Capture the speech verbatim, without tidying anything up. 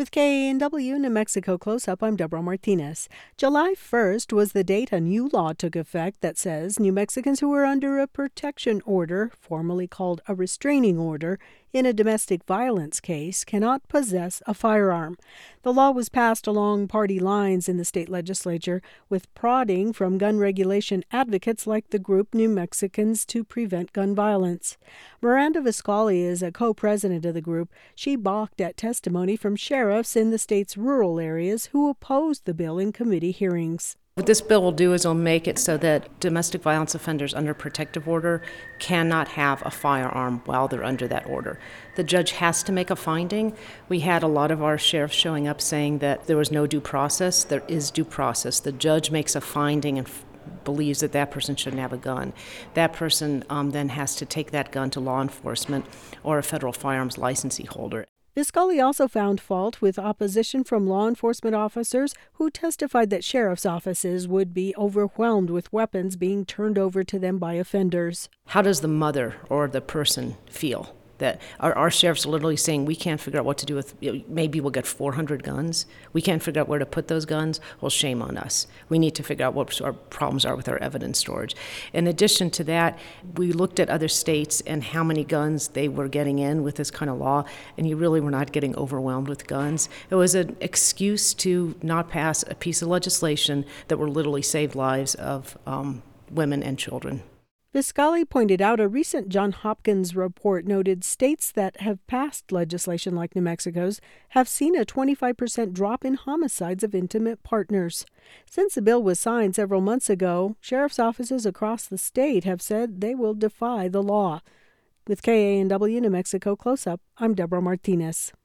With K A N W New Mexico Close-Up, I'm Deborah Martinez. July first was the date a new law took effect that says New Mexicans who are under a protection order, formerly called a restraining order, in a domestic violence case cannot possess a firearm. The law was passed along party lines in the state legislature, with prodding from gun regulation advocates like the group New Mexicans to Prevent Gun Violence. Miranda Viscali is a co-president of the group. She balked at testimony from sheriffs in the state's rural areas who opposed the bill in committee hearings. What this bill will do is it'll make it so that domestic violence offenders under protective order cannot have a firearm while they're under that order. The judge has to make a finding. We had a lot of our sheriffs showing up saying that there was no due process. There is due process. The judge makes a finding and f- believes that that person shouldn't have a gun. That person um, then has to take that gun to law enforcement or a federal firearms licensee holder. Viscali also found fault with opposition from law enforcement officers who testified that sheriff's offices would be overwhelmed with weapons being turned over to them by offenders. How does the mother or the person feel? That our, our sheriffs are literally saying, we can't figure out what to do with, you know, maybe we'll get four hundred guns. We can't figure out where to put those guns. Well, shame on us. We need to figure out what our problems are with our evidence storage. In addition to that, we looked at other states and how many guns they were getting in with this kind of law, and you really were not getting overwhelmed with guns. It was an excuse to not pass a piece of legislation that would literally save lives of um, women and children. Viscali pointed out a recent Johns Hopkins report noted states that have passed legislation like New Mexico's have seen a twenty-five percent drop in homicides of intimate partners. Since the bill was signed several months ago, sheriff's offices across the state have said they will defy the law. With K A N W New Mexico Close-Up, I'm Deborah Martinez.